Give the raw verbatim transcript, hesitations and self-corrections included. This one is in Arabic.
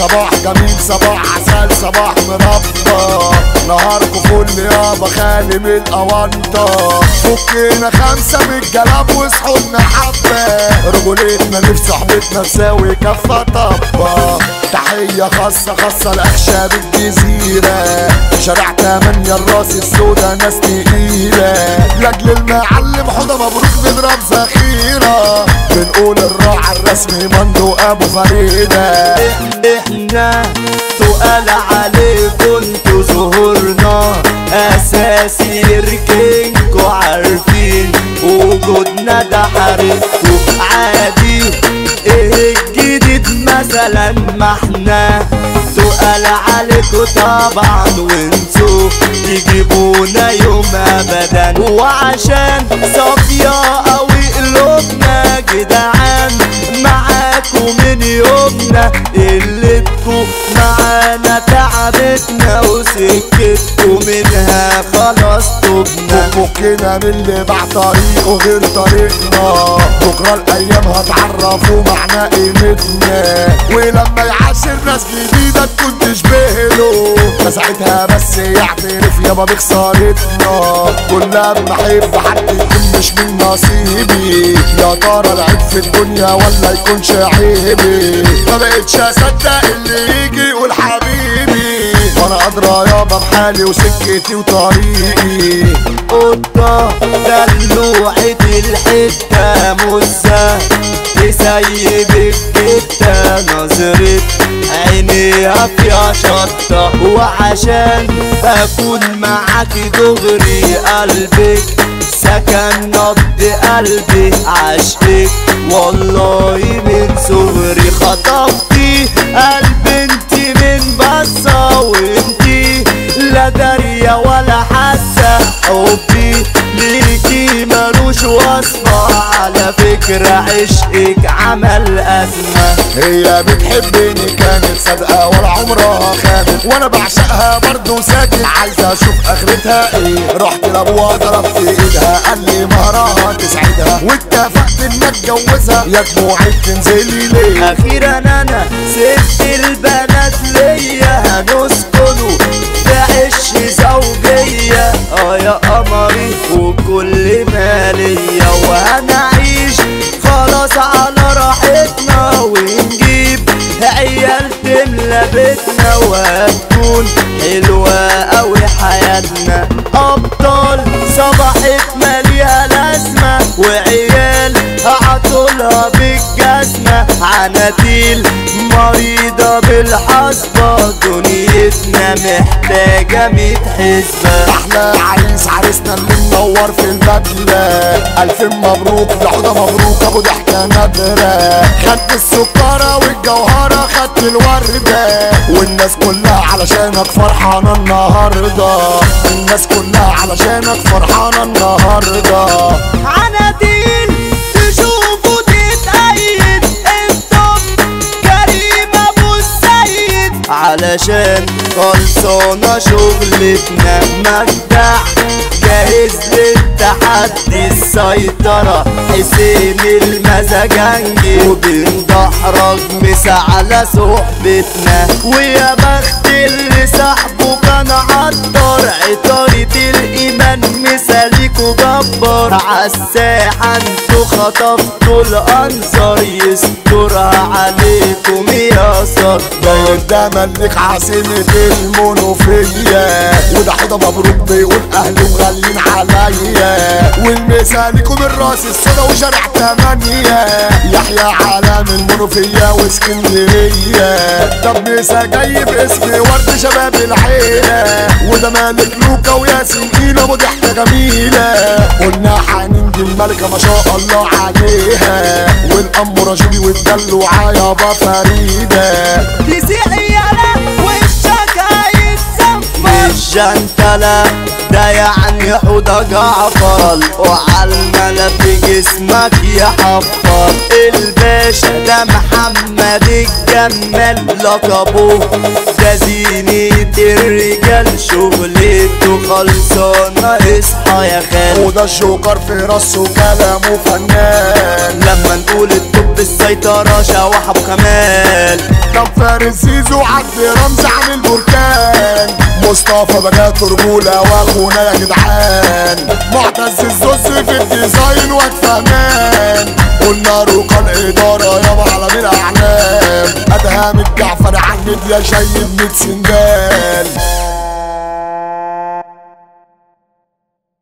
صباح جميل صباح عسل صباح مربى، نهاركو فل يابا خالي من الأونطة. فكينا خمسة من الجلاب وصحولنا حبة، رجولتنا نفس صحبتنا تساوي كفة طبة. تحية خاصة خاصة لأخشاب الجزيرة، شارع تمانية الراس السودا ناس تقيلة. لاجل المعلم حوضة مبروك بنضرب ذخيرة، بنقول الراعي الرسمي مندو أبو فريدة. احنا تقال عليكم انتو ظهورنا، اساسي يركنكو عارفين وجودنا ده حارسكو عادي. ايه الجديد مثلا ما احنا تقال عليكو طبعا، وانتو تجيبونا يوم ابدا. وعشان صافية قوي قلوبنا جدعان معاكو من يومنا، قلتكو معانا تعبتنا وسكتكو منها خلاص تبنا. فكنا من اللي باع طريقه غير طريقنا، بكرة الايام هتعرفوا معنى قيمتنا. ولما يعاشر ناس جديدة تكون تشبهله، فساعتها بس يعترف يابا بخسارتنا. كل ما احب حد يكون مش من نصيبي، يا ترى العيب في الدنيا ولا يكونش عيبي؟ ما بقتش اصدق اللي يجي يقول حبيبي، وانا ادرى يابا بحالي وسكتي وطريقي. قطة دلوعة الحتة مزة تسيب الجتة، نظرة عينيها فيها شطة. وعشان اكون معاك دغري قلبك سكن نبض قلبي، عشقك والله من صغري. خطفتي قلب انتي من بصة، وانتي لا دارية ولا حاسة حبي ليكي ملوش وصفة. على فكرة عشقك عمل أزمة. هي بتحبني كانت صادقة ولا عمرها خانت، وانا بعشقها برضه ساكت عايزة اشوف اخرتها ايه. رحت لابوها ضربت ايدها قال لي مهرها تسعدها، واتفقت ان اتجوزها يا دموعي بتنزلي ليه. اخيرا انا سبت البنات ليا، هنسكنوا في عش زوجية اه يا قمري وكل مالية. وهنعيش خلاص على راحتنا، ونجيب عيال تملى بيتنا، وهتكون حلوة اوي حياتنا. ابطال صباحت ماليها لازمة، وعيال عطولها بالجزمة. عناتيل مريضة بالحصبة، دنيتنا محتاجة ميت حسبة. احنا عريس عريسنا اللي منور في البدلة، الف مبروك لحوضة مبروك ابو ضحكة نادرة. خدت السكرة والجوهرة خدت الوردة، والناس كلها علشانك فرحانة النهاردة. الناس كلها علشانك فرحانة النهاردة. عناتيل تشوفوا تتأيد انتم كريم ابو السيد، علشان خلصانة شغلتنا. مجدع جاهز للتحدي السيطرة، حسين المزاجنجي وبندحرج مسا على صحبتنا. ويا بخت اللي صاحبه كان عطار، عطارة الإيمان مثاليكوا جبار. عالساحة انتوا خطفتوا الأنصار، يسترها عليكم يا صدار. ده ملك عاصمة المنوفية، وده حوضة مبروك بيقول أهلي مغلين عليا. والمثاليكم الراس السودا وشارع تمانية، يحيى عالم المنوفية واسكندرية. طب مسا جاي باسم ورد شباب العيلة، وده مالك لوكا وياسين إينا ابو ضحكة جميلة. قلنا حننجي الملكة ما شاء الله عليها، والأم رشيدي والدلوعة يابا فريدة. تسيح يالا وشك هيتسفر، مش جنتلة ده يعني حوده جعفر وعالملا في جسمك يحفر. الباشا ده محمد الجمال لقبه ده زينة الرجال شغلته خلصانة اصحى يا خال. وده الجوكر في راسه كلامه فنان لما نقول الطب السيطرة شوح ابو كمال. كان فارس زيزو عبد رمز عن البركان مصطفى بجات رجولة واخونا يا جدعان. معتز الزوز في الديزاين واد فهمان. قلنا رقى الإدارة يابا على مين أعلام. أدهم الجعفر عن ميديا شايب ميت سندال.